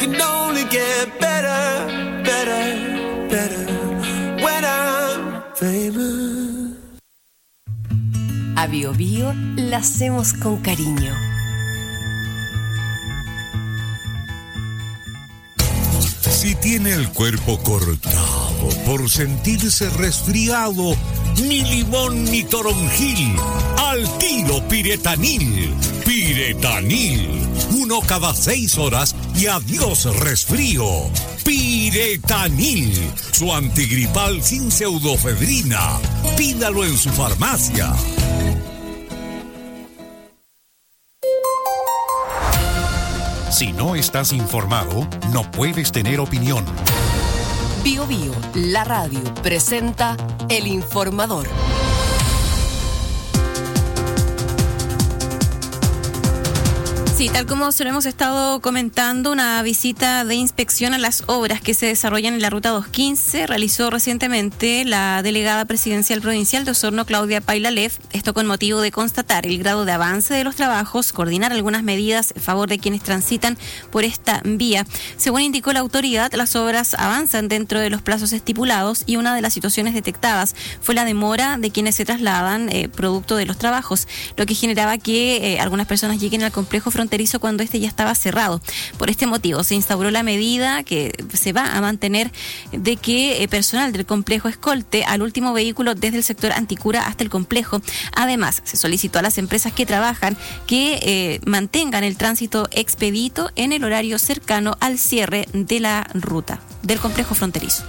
can only get better, better, better when I'm famous. A Bio Bio la hacemos con cariño. Si tiene el cuerpo cortado por sentirse resfriado, ni limón ni toronjil, al tiro Piretanil. Piretanil, 1 cada 6 horas y adiós resfrío. Piretanil, su antigripal sin pseudofedrina. Pídalo en su farmacia. Si no estás informado, no puedes tener opinión. Bio Bio, la radio, presenta El Informador. Sí, tal como se lo hemos estado comentando, una visita de inspección a las obras que se desarrollan en la Ruta 215 realizó recientemente la delegada presidencial provincial de Osorno, Claudia Pailalev, esto con motivo de constatar el grado de avance de los trabajos, coordinar algunas medidas en favor de quienes transitan por esta vía. Según indicó la autoridad, las obras avanzan dentro de los plazos estipulados y una de las situaciones detectadas fue la demora de quienes se trasladan producto de los trabajos, lo que generaba que algunas personas lleguen al complejo fronterizo cuando este ya estaba cerrado. Por este motivo se instauró la medida que se va a mantener de que personal del complejo escolte al último vehículo desde el sector Anticura hasta el complejo. Además, se solicitó a las empresas que trabajan que mantengan el tránsito expedito en el horario cercano al cierre de la ruta del complejo fronterizo.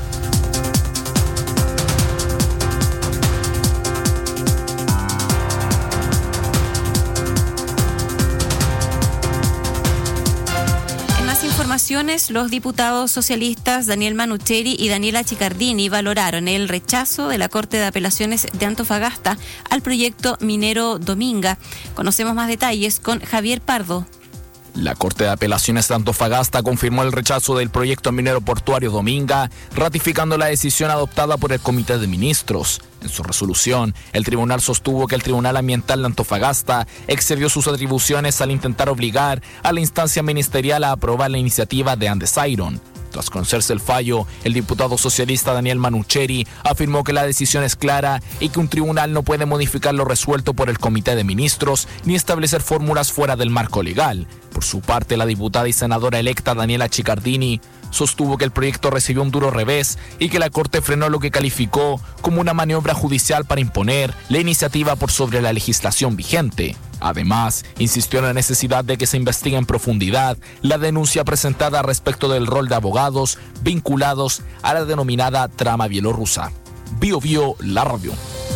Los diputados socialistas Daniel Manucheri y Daniela Chicardini valoraron el rechazo de la Corte de Apelaciones de Antofagasta al proyecto minero Dominga. Conocemos más detalles con Javier Pardo. La Corte de Apelaciones de Antofagasta confirmó el rechazo del proyecto minero portuario Dominga, ratificando la decisión adoptada por el Comité de Ministros. En su resolución, el tribunal sostuvo que el Tribunal Ambiental de Antofagasta excedió sus atribuciones al intentar obligar a la instancia ministerial a aprobar la iniciativa de Andes Iron. Tras conocerse el fallo, el diputado socialista Daniel Manucheri afirmó que la decisión es clara y que un tribunal no puede modificar lo resuelto por el Comité de Ministros ni establecer fórmulas fuera del marco legal. Por su parte, la diputada y senadora electa Daniela Chicardini sostuvo que el proyecto recibió un duro revés y que la Corte frenó lo que calificó como una maniobra judicial para imponer la iniciativa por sobre la legislación vigente. Además, insistió en la necesidad de que se investigue en profundidad la denuncia presentada respecto del rol de abogados vinculados a la denominada trama bielorrusa. Bio Bio, la radio.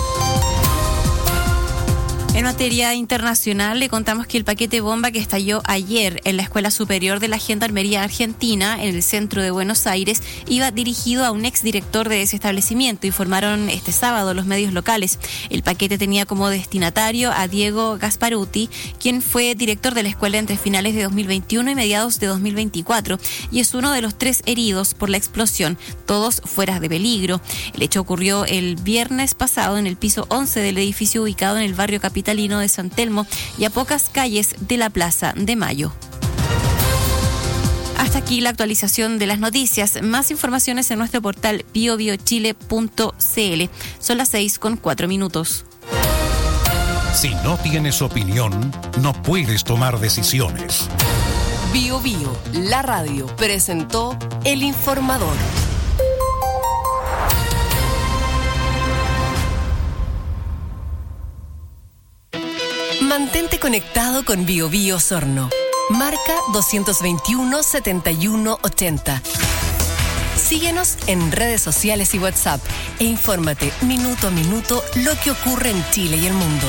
En materia internacional, le contamos que el paquete bomba que estalló ayer en la Escuela Superior de la Gendarmería Argentina, en el centro de Buenos Aires, iba dirigido a un exdirector de ese establecimiento, informaron este sábado los medios locales. El paquete tenía como destinatario a Diego Gasparuti, quien fue director de la escuela entre finales de 2021 y mediados de 2024, y es uno de los 3 heridos por la explosión, todos fuera de peligro. El hecho ocurrió el viernes pasado en el piso 11 del edificio ubicado en el barrio capitalino de San Telmo y a pocas calles de la Plaza de Mayo. Hasta aquí la actualización de las noticias. Más informaciones en nuestro portal biobiochile.cl. Son las 6:04. Si no tienes opinión, no puedes tomar decisiones. Bio Bio, la radio, presentó El Informador. Mantente conectado con Bio Bio Osorno. Marca 221 71 80. Síguenos en redes sociales y WhatsApp e infórmate minuto a minuto lo que ocurre en Chile y el mundo.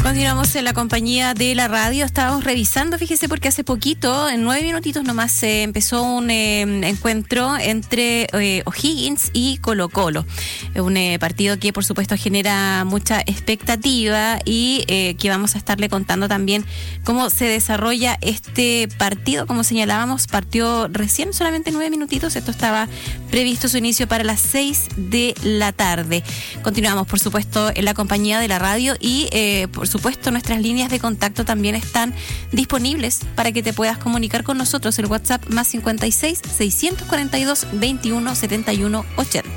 Continuamos en la compañía de la radio. Estábamos revisando, fíjese, porque hace poquito, en 9 minutitos nomás, empezó un encuentro entre O'Higgins y Colo-Colo. Un partido que, por supuesto, genera mucha expectativa y que vamos a estarle contando también cómo se desarrolla este partido. Como señalábamos, partió recién, solamente 9 minutitos. Esto estaba previsto su inicio para las 6 de la tarde. Continuamos, por supuesto, en la compañía de la radio y, por supuesto, nuestras líneas de contacto también están disponibles para que te puedas comunicar con nosotros. El WhatsApp más 56 642 21 71 80.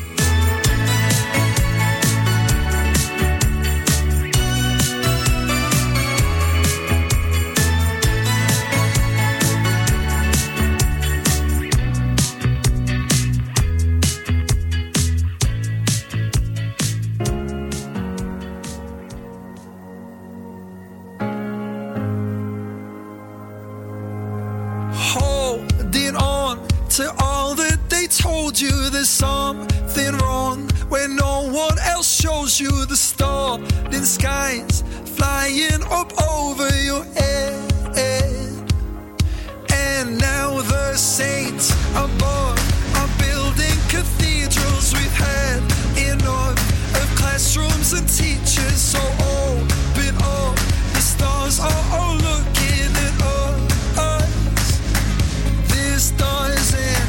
To all that they told you, there's something wrong when no one else shows you the starlit skies flying up over your head. And now the saints above are building cathedrals. We've had enough of classrooms and teachers, so open up. The stars are all looking at us. This doesn't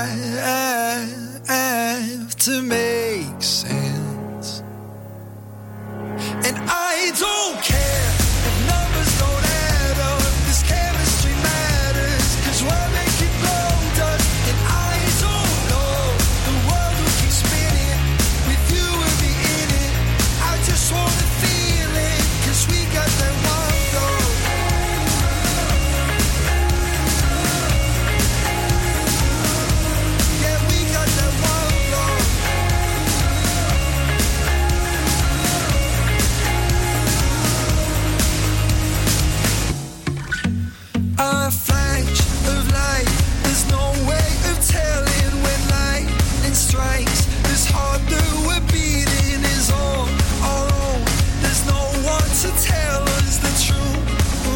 have to make sense. And I don't care if numbers don't add up. This chemistry matters, 'cause we're making glow dust. And I don't know the world will keep spinning with you and me in it. I just wanna feel it, 'cause we got that one goal. A flash of light, there's no way of telling when lightning strikes. This heart that we're beating is all our own. There's no one to tell us the truth.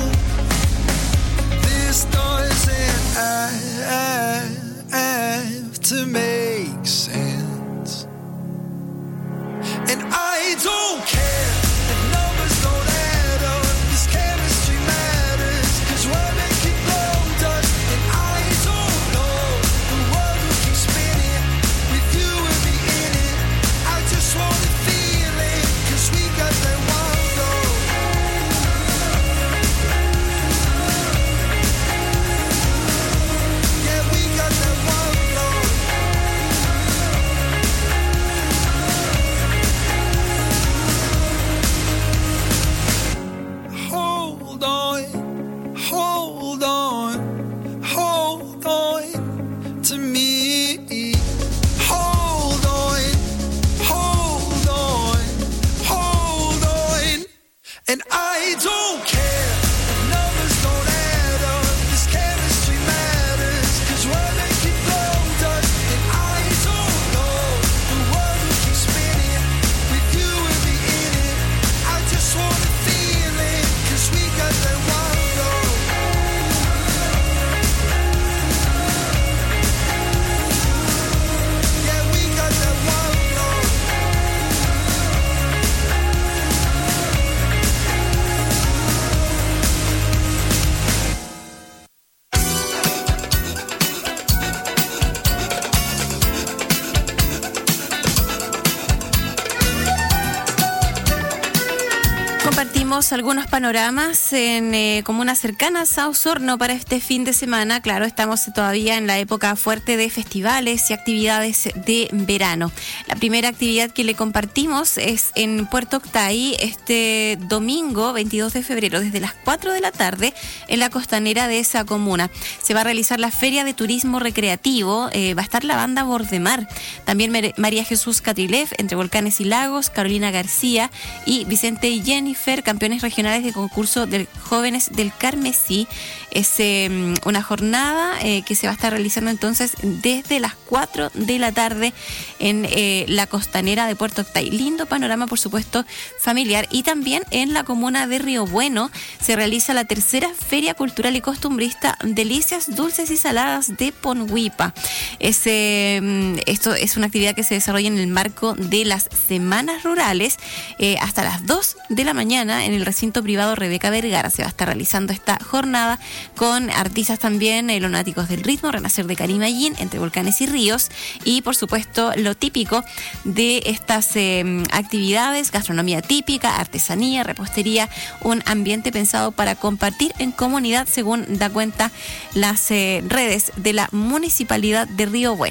This doesn't have to make sense. And I don't care if numbers don't add up. This chemistry matters, 'cause we're making glow dust. And I don't know the world will keep spinning with you and me in it. I just wanna feel it, 'cause we got that one goal. Yeah, we got that one goal. Hold on, hold on, hold on to me. Hold on, hold on, hold on. And I don't care if numbers don't add up. This chemistry matters, 'cause we're making glow dust. And I don't know the world will keep spinning with you and me in it. I just wanna feel it, 'cause we got that one goal. Yeah, we got that one goal. Compartimos algunos panoramas en comunas cercanas a Osorno para este fin de semana. Claro, estamos todavía en la época fuerte de festivales y actividades de verano. La primera actividad que le compartimos es en Puerto Octay este domingo 22 de febrero desde las 4 de la tarde en la costanera de esa comuna. Se va a realizar la Feria de Turismo Recreativo, va a estar la banda Bordemar, también María Jesús Catrilef, Entre Volcanes y Lagos, Carolina García y Vicente y Jennifer Jennifer, campeones regionales de concurso de jóvenes del Carmesí. Es una jornada que se va a estar realizando entonces desde las 4 de la tarde en la costanera de Puerto Octay. Lindo panorama, por supuesto, familiar. Y también en la comuna de Río Bueno se realiza la tercera Feria Cultural y Costumbrista Delicias Dulces y Saladas de Ponhuipa. Esto es una actividad que se desarrolla en el marco de las Semanas Rurales hasta las 2 de la mañana en el recinto privado Rebeca Vergara. Se va a estar realizando esta jornada con artistas también, lunáticos del ritmo, Renacer de Carimallín, Entre Volcanes y Ríos, y por supuesto lo típico de estas actividades: gastronomía típica, artesanía, repostería, un ambiente pensado para compartir en comunidad, según da cuenta las redes de la Municipalidad de Río Bueno.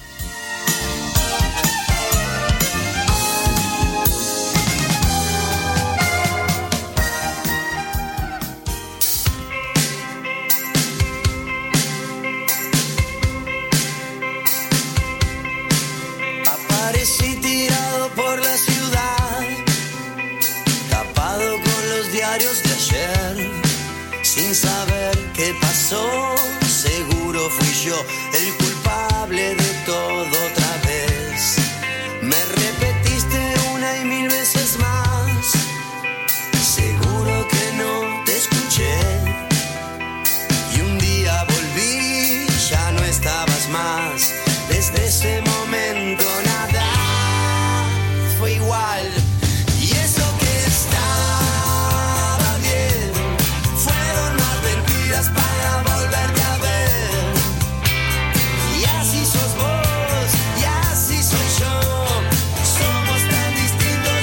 Aparecí tirado por la ciudad, tapado con los diarios de ayer, sin saber qué pasó. Seguro fui yo el culpable de todo otra vez. Me repetiste una y mil veces más, seguro que no te escuché. Y un día volví, ya no estabas más. Desde ese momento nada fue igual. Y eso que estaba bien fueron más mentiras para volverte a ver. Y así sos vos, y así soy yo. Somos tan distintos,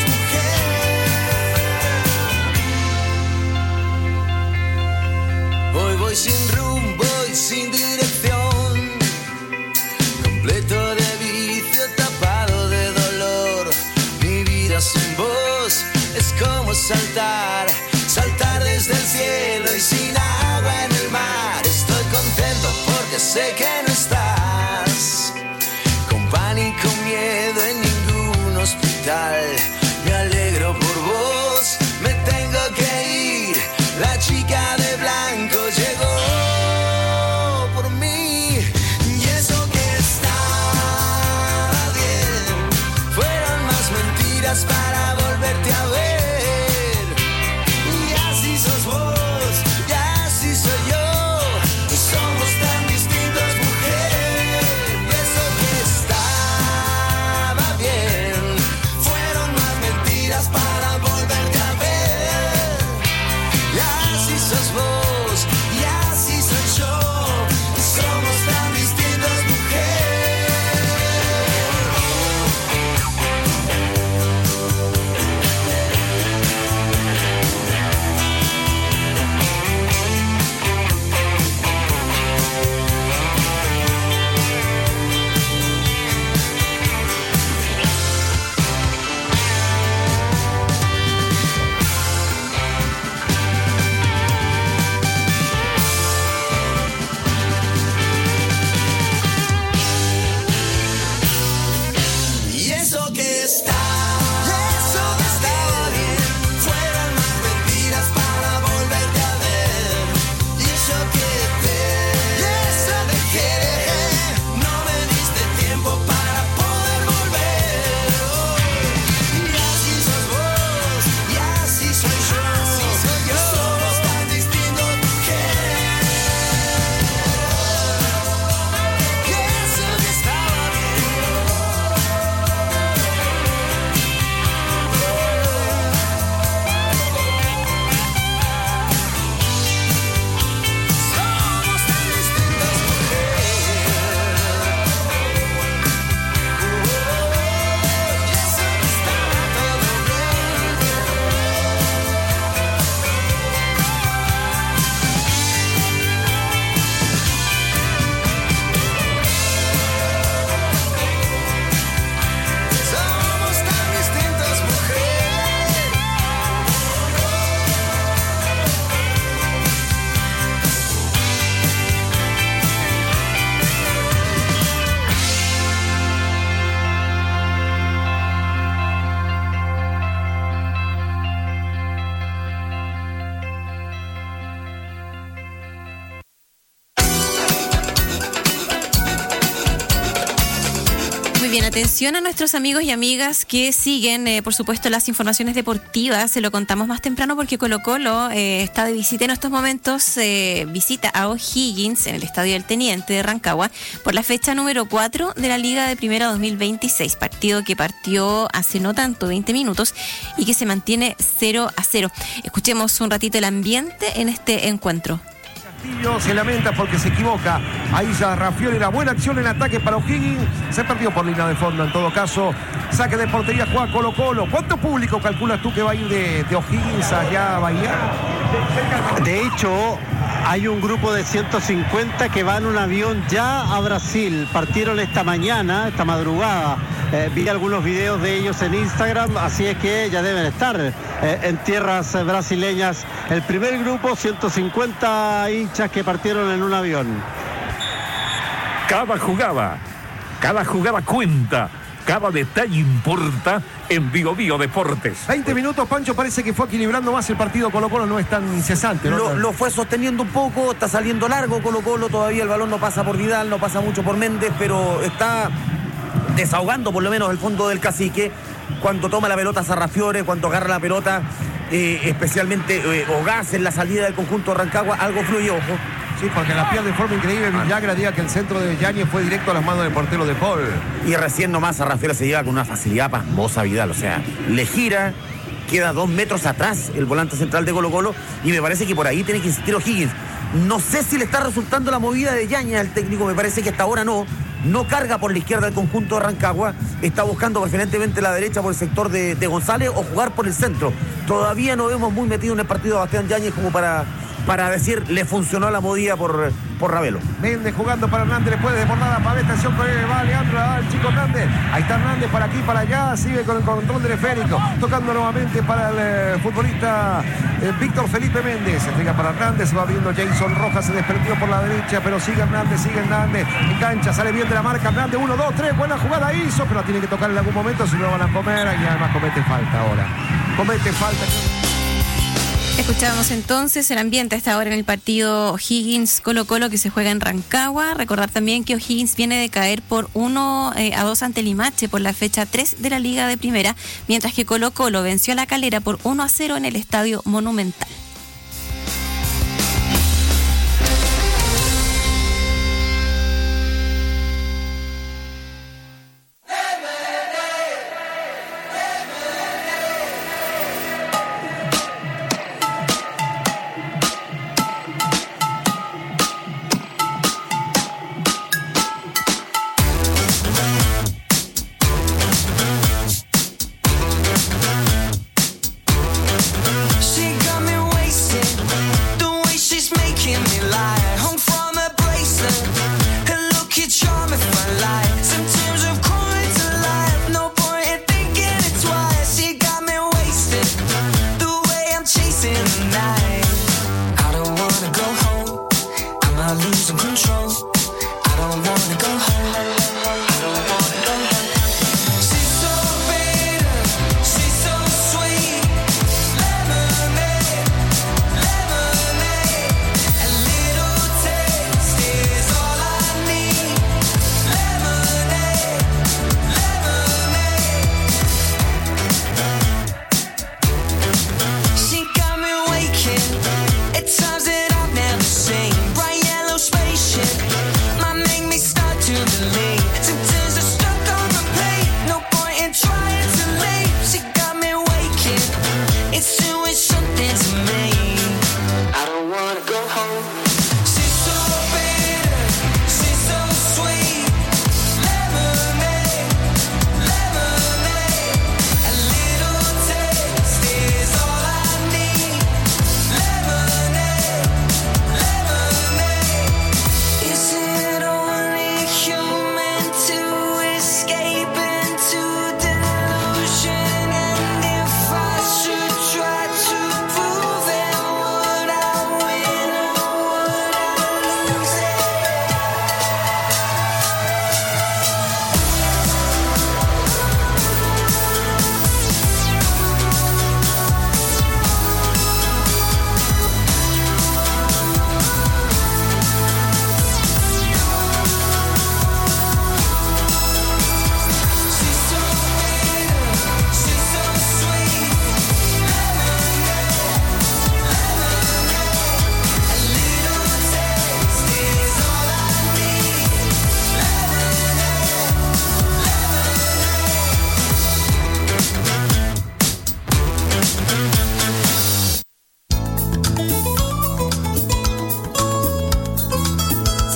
mujer. Voy sin rumbo y sin dirección, completo de vicio, tapado de dolor. Mi vida sin vos es como saltar desde el cielo y sin agua en el mar. Estoy contento porque sé que no estás, con pánico, miedo en ningún hospital. Me alegro por vos, me tengo que ir. La chica de blanco llegó por mí. Y eso que estaba bien fueron más mentiras para volverte a ver. Y así sos vos, y así soy yo. Somos tan distintos, mujer. Y eso que estaba bien fueron más mentiras para volverte a ver. Y así sos vos, y así soy yo. Somos tan distintos, mujer. bien, atención a nuestros amigos y amigas que siguen, por supuesto, las informaciones deportivas. Se lo contamos más temprano porque Colo-Colo está de visita en estos momentos, visita a O'Higgins en el Estadio del Teniente de Rancagua por la fecha número 4 de la Liga de Primera 2026, partido que partió hace no tanto, 20 minutos, y que se mantiene 0-0. Escuchemos un ratito el ambiente en este encuentro. Castillo se lamenta porque se equivoca. Ahí ya Raffioli, era buena acción en ataque para O'Higgins. Se perdió por línea de fondo en todo caso. Saque de portería, juega Colo-Colo. ¿Cuánto público calculas tú que va a ir de O'Higgins allá a Bahía? De hecho, hay un grupo de 150 que van en un avión ya a Brasil. Partieron esta mañana, esta madrugada. Vi algunos videos de ellos en Instagram, así es que ya deben estar en tierras brasileñas. El primer grupo, 150 hinchas que partieron en un avión. Cada jugada cuenta, cada detalle importa en Vigo Deportes. 20 minutos, Pancho, parece que fue equilibrando más el partido. Colo-Colo no es tan incesante, ¿no? Lo fue sosteniendo un poco, está saliendo largo Colo-Colo, todavía el balón no pasa por Vidal, no pasa mucho por Méndez, pero está desahogando por lo menos el fondo del Cacique cuando toma la pelota Sarrafiore, cuando agarra la pelota, especialmente Ogaz en la salida del conjunto de Rancagua, algo fluye, ojo. Sí, porque la pierde de forma increíble. Villagra diga que el centro de Yáñez fue directo a las manos del portero de Paul. Y recién nomás Sarrafiore se lleva con una facilidad pasmosa Vidal, o sea, le gira, queda 2 metros atrás el volante central de Colo-Colo y me parece que por ahí tiene que insistir O'Higgins. No sé si le está resultando la movida de Yáñez al técnico, me parece que hasta ahora no carga por la izquierda el conjunto de Rancagua, está buscando preferentemente la derecha por el sector de González o jugar por el centro. Todavía no vemos muy metido en el partido a Bastián Yáñez como para decir le funcionó la movida por Ravelo. Méndez jugando para Hernández, le puede desbordar a Pavés, atención con él, va Leandro, el chico Hernández, ahí está Hernández para aquí, para allá, sigue con el control del esférico, tocando nuevamente para el futbolista Víctor Felipe Méndez, se entrega para Hernández, se va viendo Jason Rojas, se desprendió por la derecha, pero sigue Hernández, engancha, sale bien de la marca, Hernández, 1, 2, 3, buena jugada hizo, pero tiene que tocar en algún momento, si no van a comer, y además comete falta ahora, Escuchábamos entonces el ambiente a esta hora en el partido O'Higgins-Colo-Colo que se juega en Rancagua. Recordar también que O'Higgins viene de caer por 1-2 ante Limache por la fecha 3 de la Liga de Primera, mientras que Colo-Colo venció a La Calera por 1-0 en el Estadio Monumental. She got me waiting.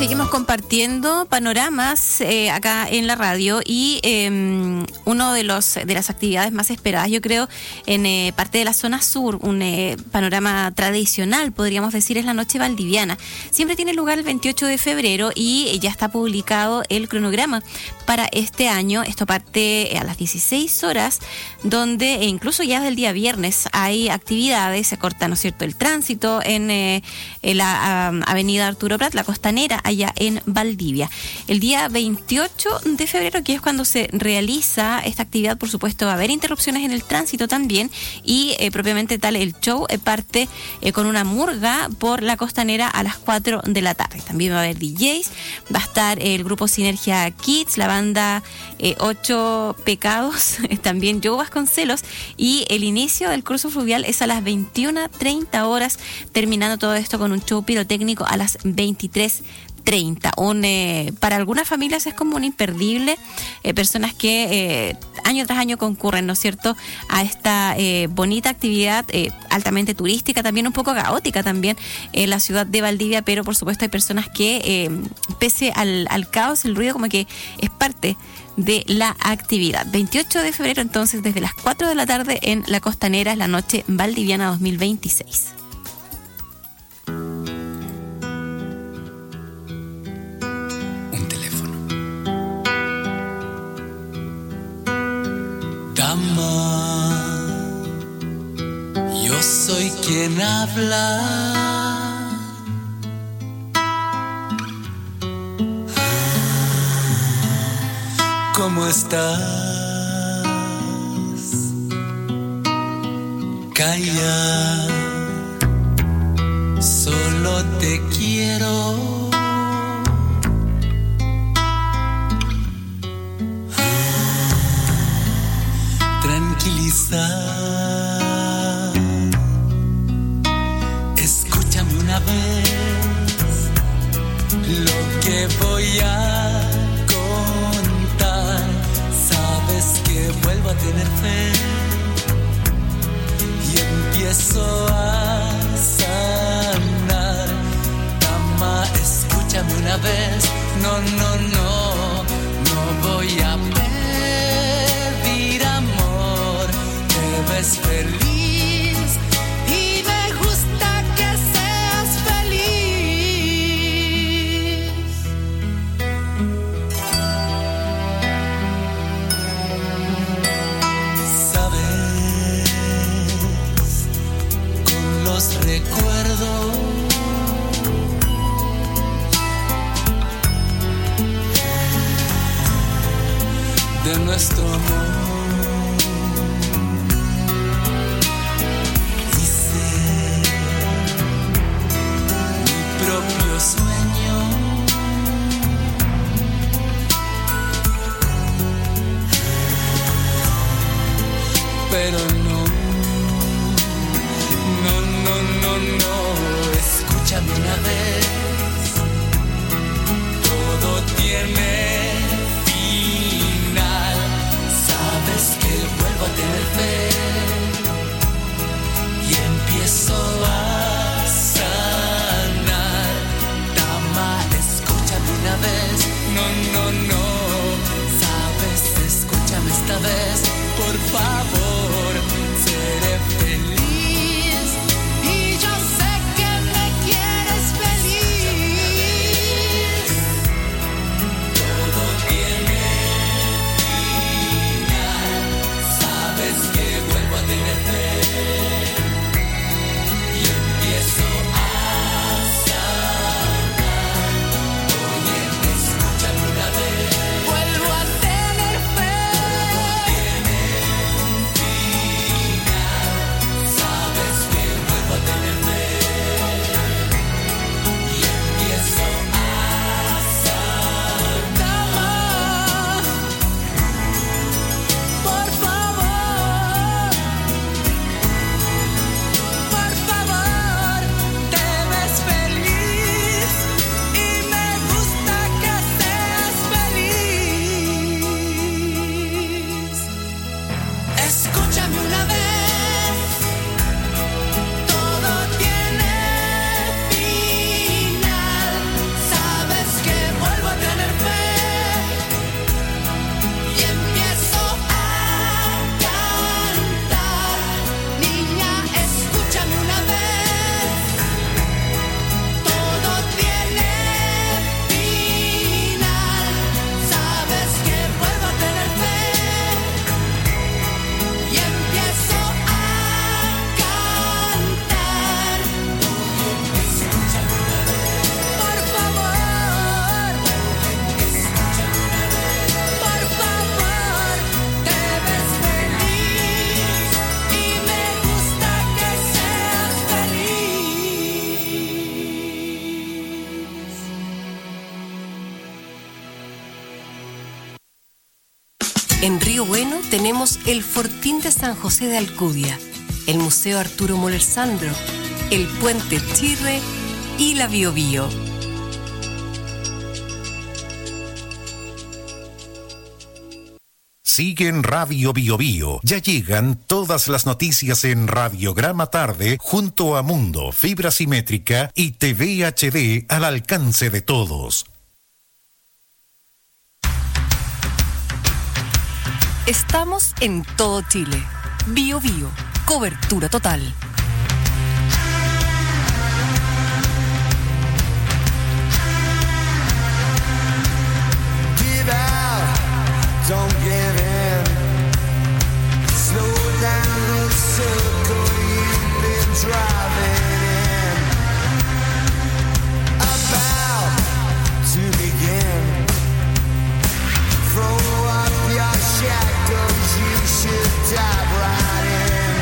Seguimos compartiendo panoramas acá en la radio y uno de las actividades más esperadas, yo creo, en parte de la zona sur, un panorama tradicional, podríamos decir, es la Noche Valdiviana. Siempre tiene lugar el 28 de febrero y ya está publicado el cronograma para este año. Esto parte a las 16 horas, donde incluso ya desde el día viernes hay actividades, se corta, ¿no es cierto?, el tránsito en la avenida Arturo Prat, la Costanera, allá en Valdivia. El día 28 de febrero, que es cuando se realiza esta actividad, por supuesto va a haber interrupciones en el tránsito también y propiamente tal el show parte con una murga por la Costanera a las 4 de la tarde. También va a haber DJs, va a estar el grupo Sinergia Kids, la banda 8 Pecados, también Joe Vasconcelos, y el inicio del curso fluvial es a las 21:30 horas, terminando todo esto con un show pirotécnico a las 23:30. Para algunas familias es como un imperdible, personas que año tras año concurren, ¿no es cierto?, a esta bonita actividad, altamente turística, también un poco caótica también en la ciudad de Valdivia, pero por supuesto hay personas que pese al caos, el ruido como que es parte de la actividad. 28 de febrero entonces desde las 4 de la tarde en la Costanera, es la Noche Valdiviana 2026. Dama, yo soy quien habla. ¿Cómo estás? Calla, solo te quiero. Tranquilizar. Escúchame una vez lo que voy a contar. Sabes que vuelvo a tener fe y empiezo a sanar. Dama, escúchame una vez. No voy a pedir amor. Te ves feliz y me gusta que seas feliz. Sabes, con los recuerdos de nuestro amor, hice mi propio sueño, pero no, escúchame una vez, todo tiene En Río Bueno tenemos el Fortín de San José de Alcudia, el Museo Arturo Moller Sandro, el Puente Chirre y la Biobío. Sigue en Radio Biobío. Ya llegan todas las noticias en Radiograma Tarde junto a Mundo, Fibra Simétrica y TV HD al alcance de todos. Estamos en todo Chile. Biobío, cobertura total. Give out, don't give in. Slow down the circle you've been driving in. About to begin. Throw up your shackles, you should dive right in.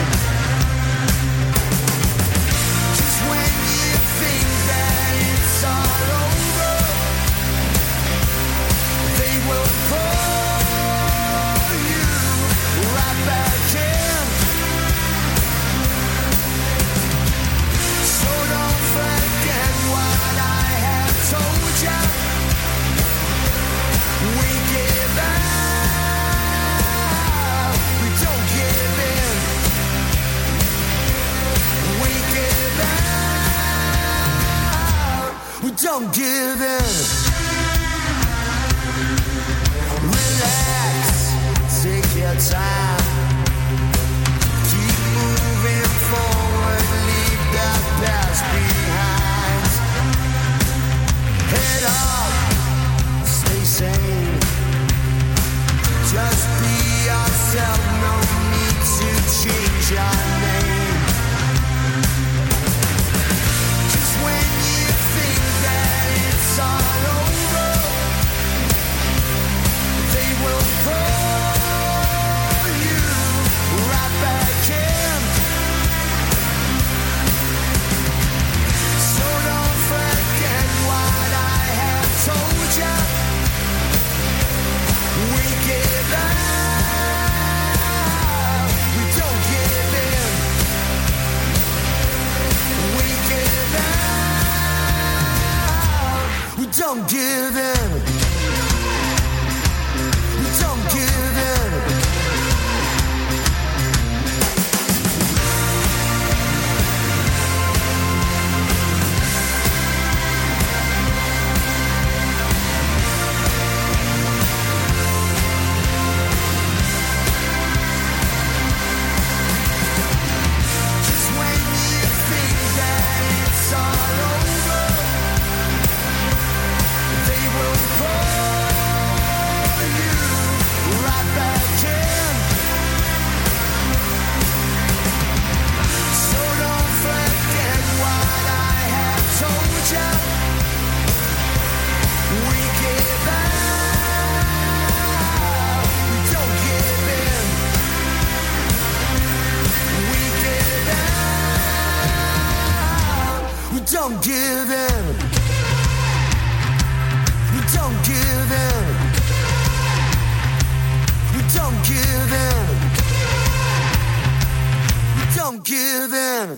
'Cause when you think that it's all over, they will pull you right back in. So don't forget what I have told you. We give out, we don't give in. We give out, we don't give in. Relax, take your time. Keep moving forward, leave the past behind. Head up, stay sane. Just be yourself, no need to change your name. 'Cause when you think that it's all over, they will pull you right back in. So don't forget what I have told you. We give out, we don't give in. We give out, we don't give in. We don't give in. Just when you think that it's all over, they will pull you right back in. So don't forget what I have told you. We give out, we don't give in. We give out, we don't give in. We don't give in. We don't give in. We don't give in.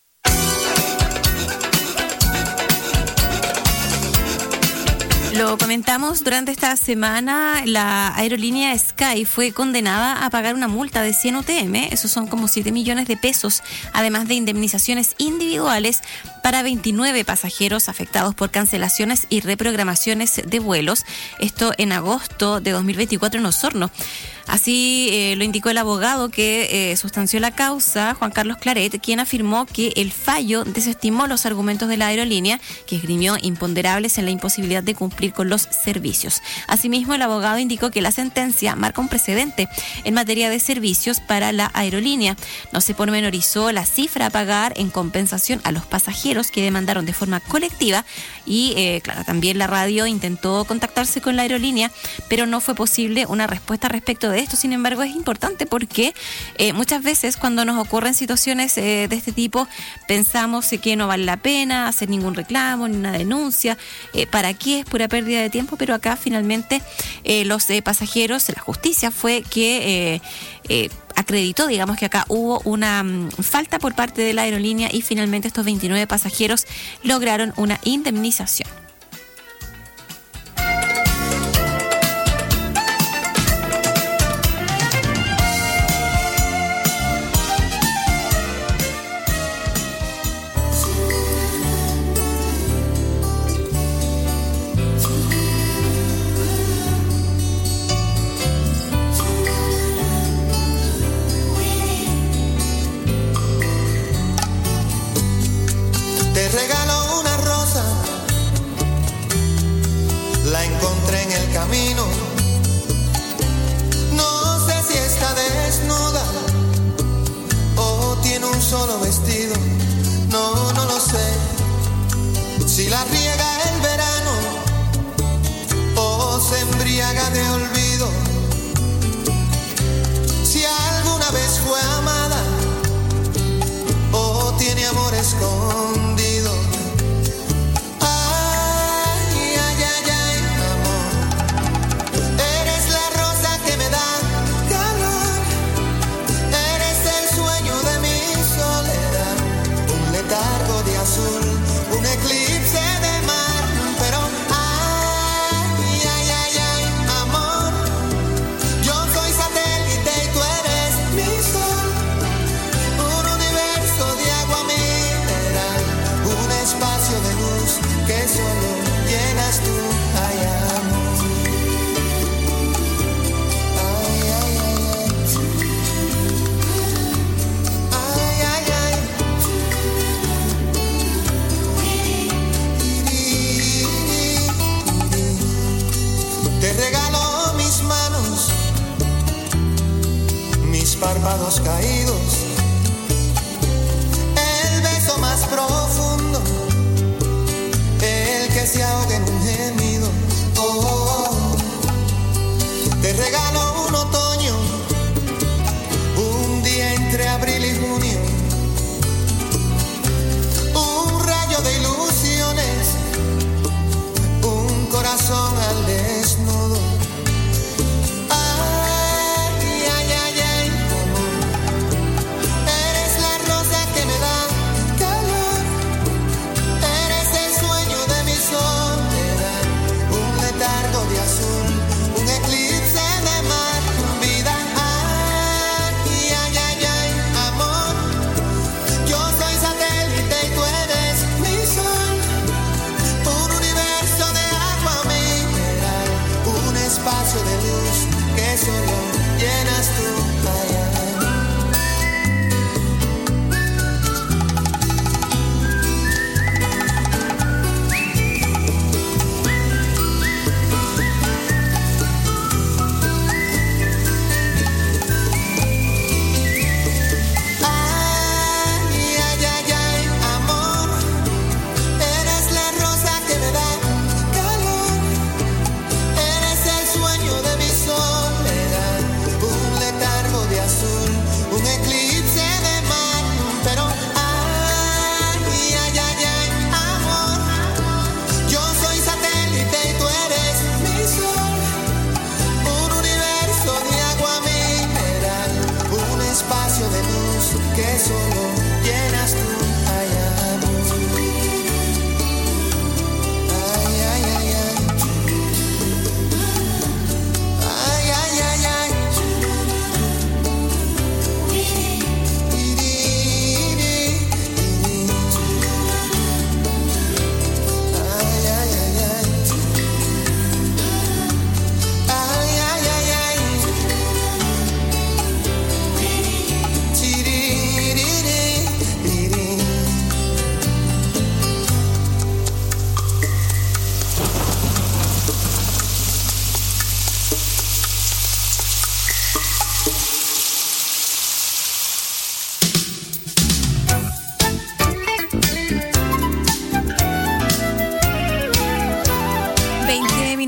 Lo comentamos durante esta semana, la aerolínea Sky fue condenada a pagar una multa de 100 UTM, esos son como 7 millones de pesos, además de indemnizaciones individuales para 29 pasajeros afectados por cancelaciones y reprogramaciones de vuelos, esto en agosto de 2024 en Osorno. Así lo indicó el abogado que sustanció la causa, Juan Carlos Claret, quien afirmó que el fallo desestimó los argumentos de la aerolínea, que esgrimió imponderables en la imposibilidad de cumplir con los servicios. Asimismo, el abogado indicó que la sentencia marca un precedente en materia de servicios para la aerolínea. No se pormenorizó la cifra a pagar en compensación a los pasajeros que demandaron de forma colectiva y, también la radio intentó contactarse con la aerolínea, pero no fue posible una respuesta respecto de de esto. Sin embargo, es importante porque muchas veces cuando nos ocurren situaciones de este tipo, pensamos que no vale la pena hacer ningún reclamo, ni una denuncia. ¿Para qué? Es pura pérdida de tiempo, pero acá finalmente los pasajeros, la justicia fue que acreditó, digamos, que acá hubo una falta por parte de la aerolínea y finalmente estos 29 pasajeros lograron una indemnización. Te regalo una rosa, la encontré en el camino. No sé si está desnuda o tiene un solo vestido. No lo sé. Si la riega el verano o se embriaga de olvido. Si alguna vez fue amada o tiene amor escondido. Ay, ay, ay, ay, amor. Eres la rosa que me da calor. Eres el sueño de mi soledad. Un letargo de azul, un eclipse de mar. Pero ay, ay, ay, ay, amor.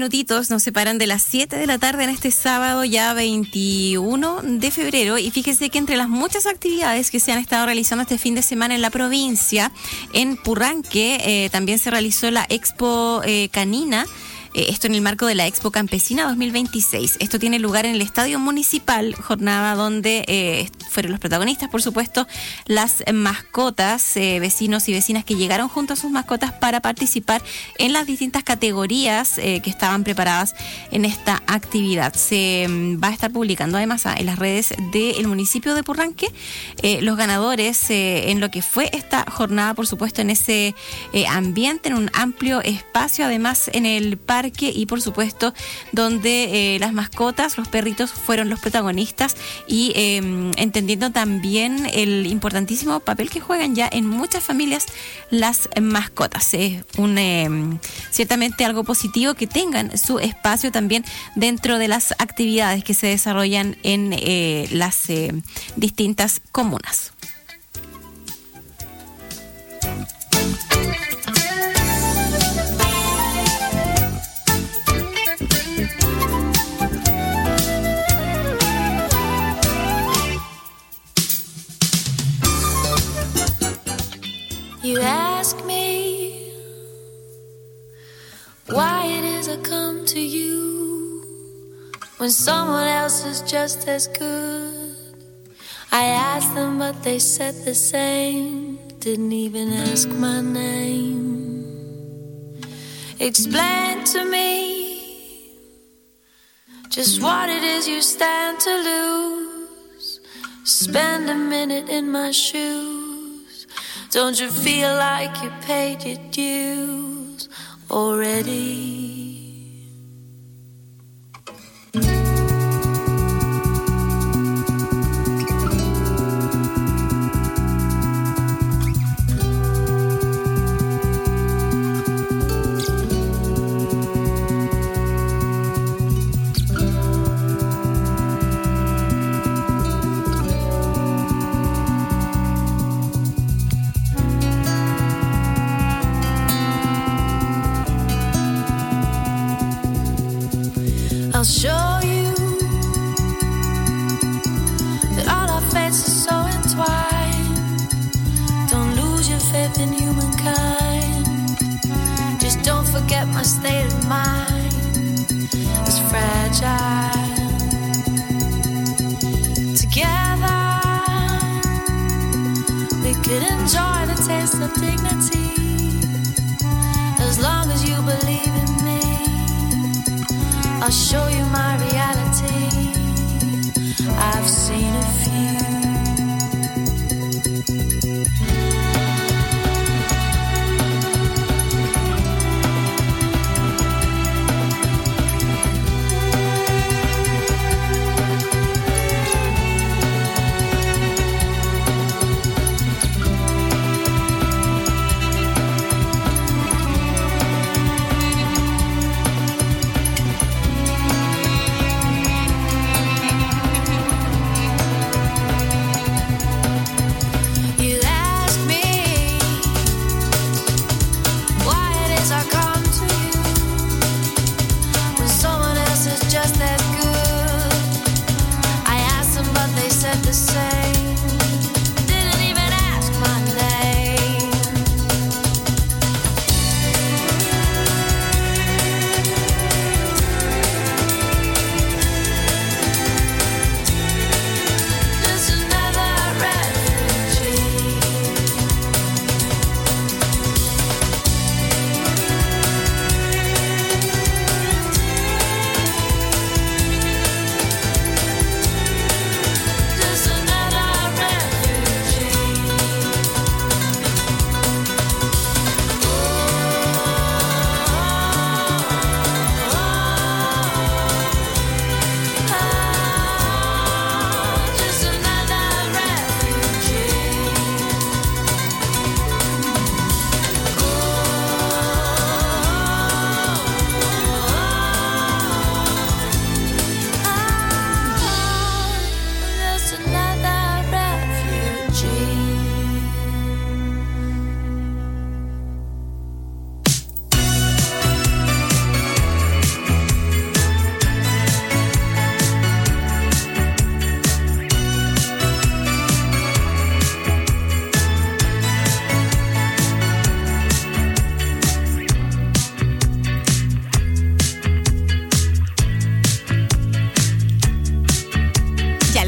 minutitos nos separan de las 7 de la tarde en este sábado ya 21 de febrero y fíjese que entre las muchas actividades que se han estado realizando este fin de semana en la provincia, en Purranque también se realizó la Expo Canina. Esto en el marco de la Expo Campesina 2026. Esto tiene lugar en el Estadio Municipal, jornada donde fueron los protagonistas, por supuesto, las mascotas, vecinos y vecinas que llegaron junto a sus mascotas para participar en las distintas categorías que estaban preparadas en esta actividad. Se va a estar publicando además en las redes del municipio de Purranque los ganadores en lo que fue esta jornada, por supuesto, en ese ambiente, en un amplio espacio, además en el parque y por supuesto donde las mascotas, los perritos fueron los protagonistas y entendiendo también el importantísimo papel que juegan ya en muchas familias las mascotas. Es ciertamente algo positivo que tengan su espacio también dentro de las actividades que se desarrollan en las distintas comunas. You ask me why it is I come to you when someone else is just as good. I asked them but they said the same, didn't even ask my name. Explain to me just what it is you stand to lose. Spend a minute in my shoes. Don't you feel like you paid your dues already? I'll show you that all our fates are so entwined. Don't lose your faith in humankind. Just don't forget my state of mind is fragile. Together we could enjoy the taste of dignity as long as you believe in me. I'll show you my reality. I've seen a few.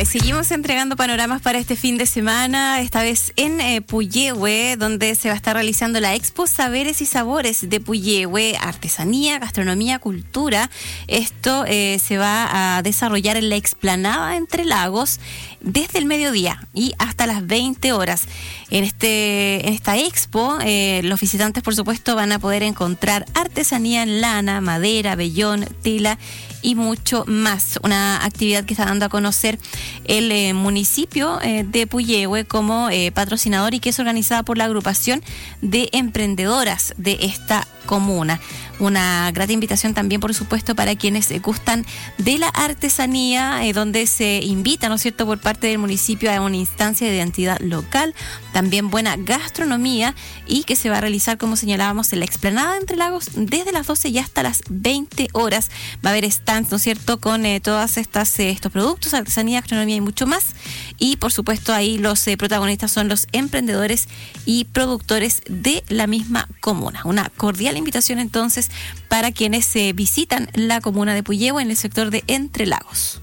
seguimos entregando panoramas para este fin de semana, esta vez en Puyehue, donde se va a estar realizando la Expo Saberes y Sabores de Puyehue, artesanía, gastronomía, cultura. Esto se va a desarrollar en la explanada Entre Lagos desde el mediodía y hasta las 20 horas. En esta expo, los visitantes, por supuesto, van a poder encontrar artesanía en lana, madera, vellón, tela y mucho más. Una actividad que está dando a conocer el municipio de Puyehue como patrocinador y que es organizada por la agrupación de emprendedoras de esta comuna. Una grata invitación también, por supuesto, para quienes gustan de la artesanía, donde se invita, ¿no es cierto?, por parte del municipio a una instancia de identidad local, también buena gastronomía y que se va a realizar, como señalábamos, en la explanada de Entre Lagos desde las 12 y hasta las 20 horas. Va a haber stands, ¿no es cierto?, con todas estos productos, artesanía, gastronomía y mucho más. Y, por supuesto, ahí los protagonistas son los emprendedores y productores de la misma comuna. Una cordial invitación, entonces, para quienes visitan la comuna de Puyehue en el sector de Entre Lagos.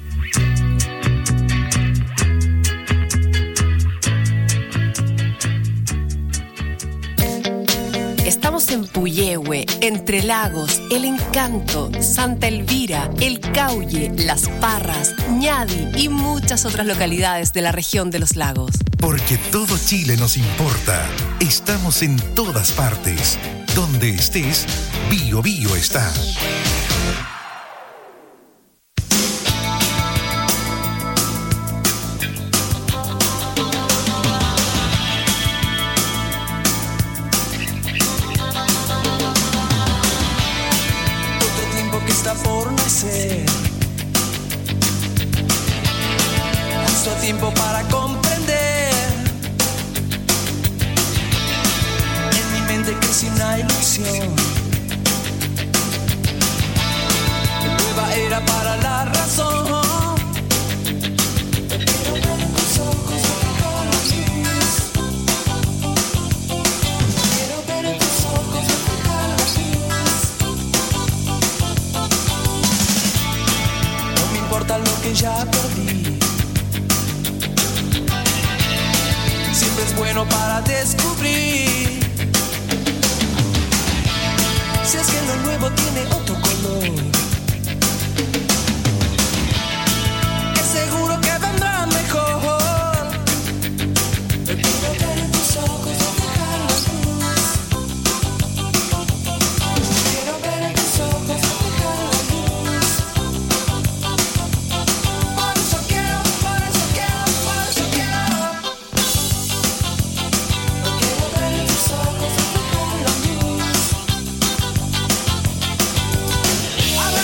Estamos en Puyehue, Entre Lagos, El Encanto, Santa Elvira, El Cauye, Las Parras, Ñadi y muchas otras localidades de la región de los lagos. Porque todo Chile nos importa. Estamos en todas partes. Donde estés, Bio Bio está. Otro tiempo que está por nacer, justo a tiempo para comprender. En mi mente creció una ilusión, nueva era para la razón. Quiero ver tus ojos reflejar la luz. Quiero ver tus ojos reflejar la luz. No me importa lo que ya perdí, siempre es bueno para descubrir. Si es que lo nuevo tiene otro color, es seguro que vendrá mejor. Quiero ver en tus ojos reflejar la luz. Quiero ver en tus ojos reflejar la luz. Por eso quiero, por eso quiero, por eso quiero. Quiero ver en tus ojos reflejar la luz. A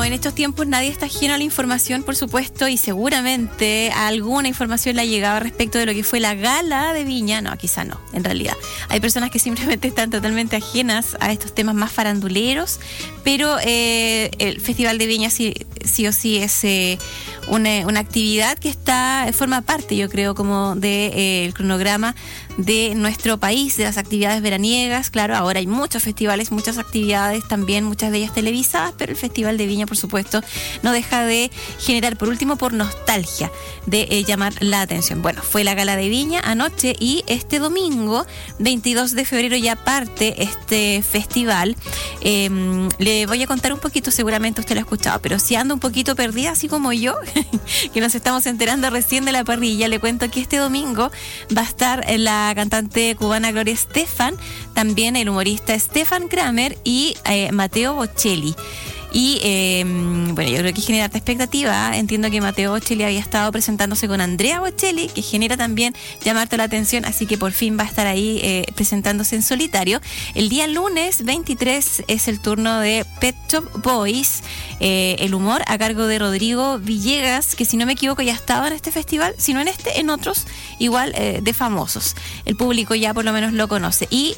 en estos tiempos nadie está ajeno a la información, por supuesto, y seguramente alguna información le ha llegado respecto de lo que fue la gala de Viña. No, quizá no, en realidad. Hay personas que simplemente están totalmente ajenas a estos temas más faranduleros, pero el Festival de Viña sí o sí es una actividad que forma parte, yo creo, como del cronograma de nuestro país, de las actividades veraniegas. Claro, ahora hay muchos festivales, muchas actividades también, muchas de ellas televisadas, pero el Festival de Viña, por supuesto, no deja de generar, por último, por nostalgia, de llamar la atención. Bueno, fue la gala de Viña anoche y este domingo, 22 de febrero, ya parte este festival. Le voy a contar un poquito, seguramente usted lo ha escuchado, pero si anda un poquito perdida, así como yo, que nos estamos enterando recién de la parrilla, le cuento que este domingo va a estar la cantante cubana Gloria Estefan, también el humorista Stefan Kramer y Mateo Bocelli. Y bueno, yo creo que genera harta expectativa. Entiendo que Mateo Bocelli había estado presentándose con Andrea Bocelli, que genera también llamarte la atención, así que por fin va a estar ahí presentándose en solitario. El día lunes 23 es el turno de Pet Shop Boys, el humor a cargo de Rodrigo Villegas, que si no me equivoco ya estaba en este festival, si no en este, en otros, igual de famosos. El público ya por lo menos lo conoce. Y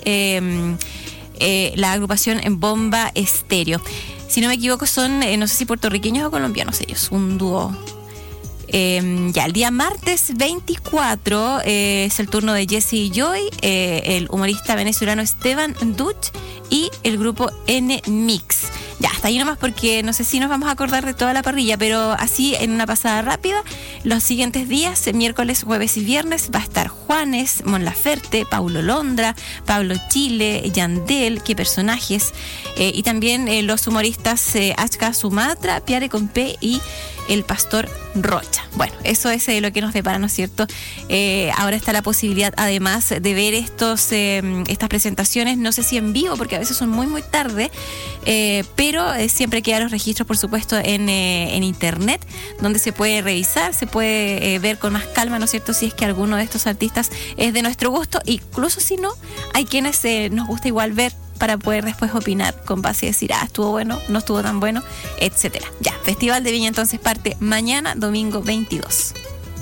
la agrupación en Bomba Estéreo. Si no me equivoco son, no sé si puertorriqueños o colombianos ellos, un dúo. Ya, el día martes 24 es el turno de Jesse Joy, el humorista venezolano Esteban Duch y el grupo N-Mix. Ya, hasta ahí nomás porque no sé si nos vamos a acordar de toda la parrilla, pero así en una pasada rápida, los siguientes días, miércoles, jueves y viernes, va a estar Juanes, Mon Laferte, Paulo Londra, Pablo Chile, Yandel, qué personajes, y también los humoristas Achka Sumatra, Piare Compé y el Pastor Rocha. Bueno, eso es lo que nos depara, ¿no es cierto? Ahora está la posibilidad, además, de ver estas presentaciones, no sé si en vivo, porque a veces son muy, muy tarde, pero siempre quedan los registros, por supuesto, en internet, donde se puede revisar, se puede ver con más calma, ¿no es cierto?, si es que alguno de estos artistas es de nuestro gusto, incluso si no, hay quienes nos gusta igual ver para poder después opinar con base y decir, estuvo bueno, no estuvo tan bueno, etcétera. Ya, Festival de Viña entonces parte mañana, domingo 22.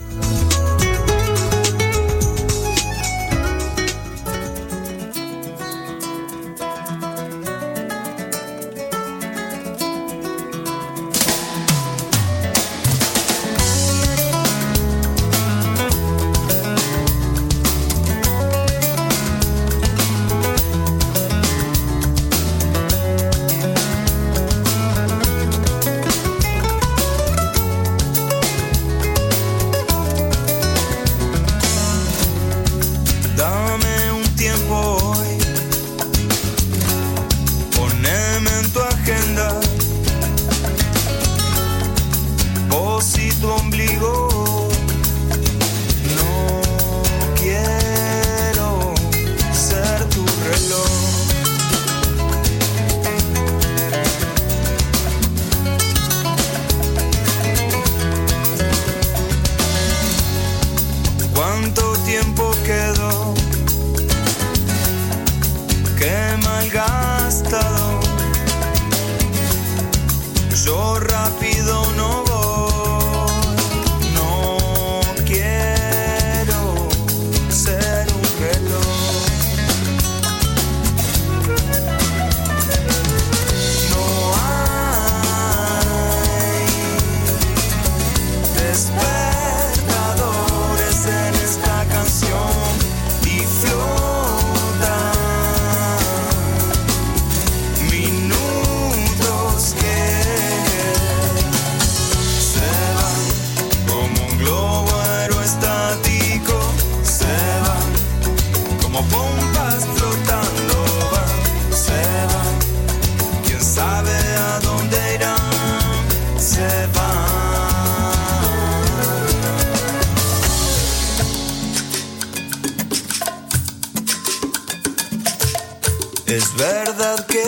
Es verdad que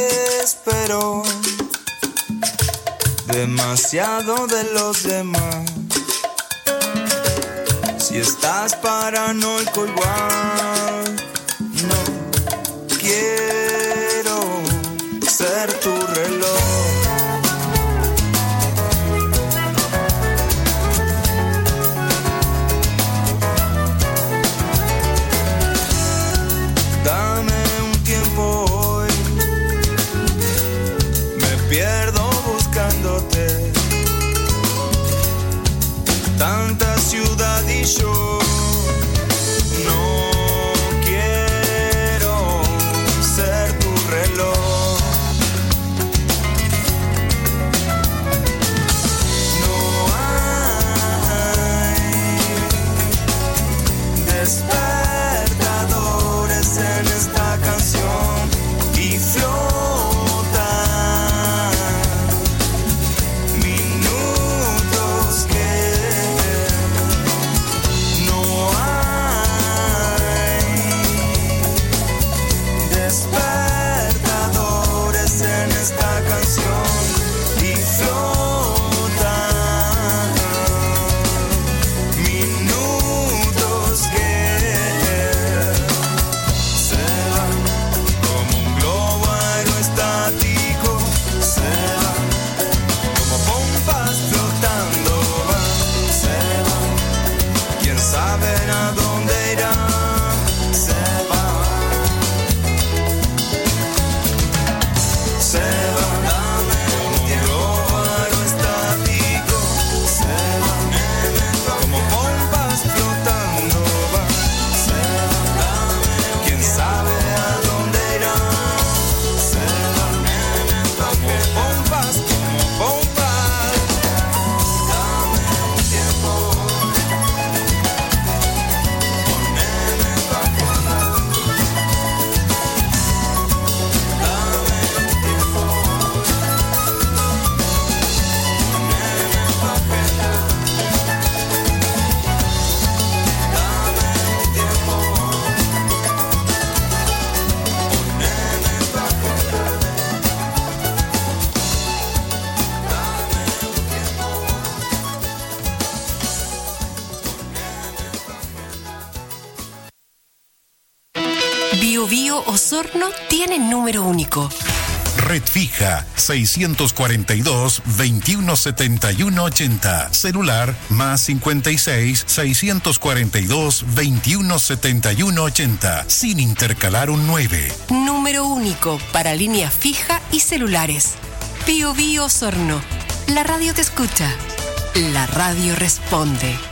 espero demasiado de los demás. Si estás paranoico igual, no quiero ser tu reloj. pierdo buscándote. Tanta ciudad y yo no quiero ser tu reloj. No hay despertadores en esta canción y flotan minutos que no hay despertadores en esta canción y flotan minutos que se van como un globo aerostático, se van como pompas flotando, van, se van, quién sabe a dónde irán, se van, se van, como un globo aerostático, se van, como pompas flotando, van, se van, quién sabe a dónde irán, se van, como pompas, como pompas, dame un tiempo, poneme pa' acordar, dame un tiempo, poneme pa' pensar, dame un tiempo, poneme pa' acordar, Bio Bio Osorno tiene número único. Red fija 642 2171 80. Celular más 56 642 2171 80. Sin intercalar un 9. Número único para línea fija y celulares. Bio Bio Osorno. La radio te escucha. La radio responde.